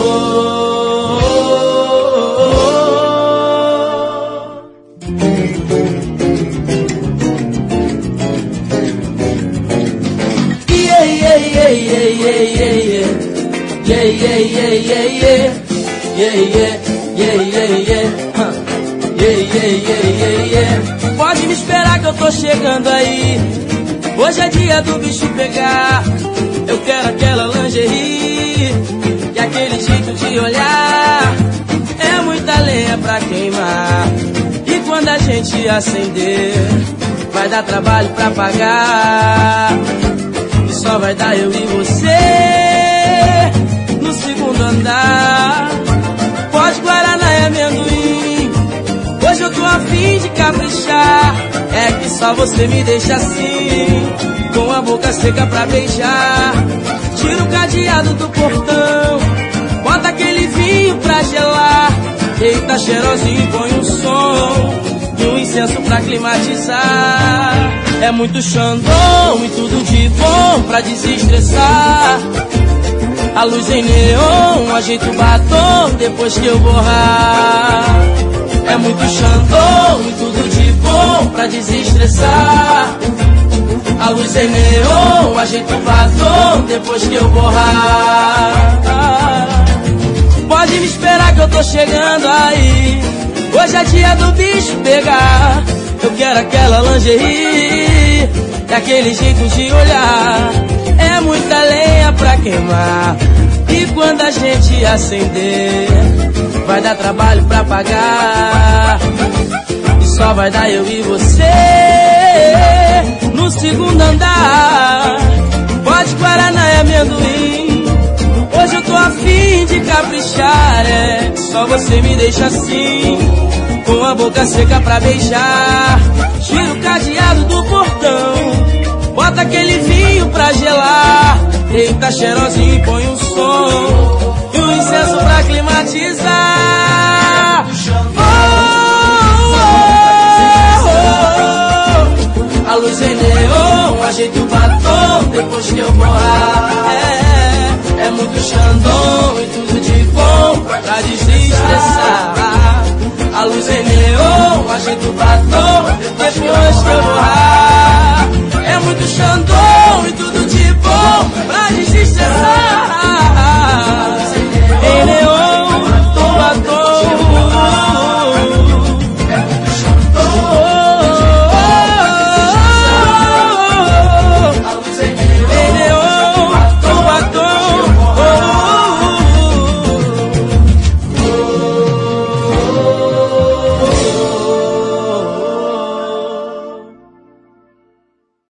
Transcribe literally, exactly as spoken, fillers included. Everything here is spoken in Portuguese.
Yeah, yeah, yeah, yeah, yeah, yeah, yeah. Yeah, yeah, yeah, yeah, yeah. Yeah, yeah, yeah, yeah, yeah. Huh. Yeah, yeah, yeah, yeah, yeah. Pode me esperar que eu tô chegando aí. Hoje é dia do bicho pegar. Eu quero aquela lingerie e aquele jeito de olhar. É muita lenha pra queimar. E quando a gente acender, vai dar trabalho pra pagar. E só vai dar eu e você no segundo andar. Pode guaraná e amendoim. Hoje eu tô a fim de caprichar. É que só você me deixa assim, com a boca seca pra beijar. Tira o cadeado do portão, bota aquele vinho pra gelar. Eita cheirosinho, põe um som e um incenso pra climatizar. É muito Xandão e tudo de bom pra desestressar. A luz em neon, ajeita o batom depois que eu borrar. É muito Xandão e tudo de bom pra desestressar. A luz em neon, ajeita o batom depois que eu borrar. Pode me esperar que eu tô chegando aí. Hoje é dia do bicho pegar. Eu quero aquela lingerie e aquele jeito de olhar. É muita lenha pra queimar. E quando a gente acender, vai dar trabalho pra pagar. E só vai dar eu e você no segundo andar. Pode guaraná e amendoim. Hoje eu tô a fim de caprichar. É, só você me deixa assim, com a boca seca pra beijar. Tira o cadeado do portão, bota aquele vinho pra gelar. Eita cheirosinho, põe um som e um incenso pra climatizar. Oh, oh, oh, oh. A luz em neon, ajeita o batom depois que eu borrar. É, é muito Xandão e tudo de bom pra desestressar. A luz em neon, ajeita o batom depois que eu borrar.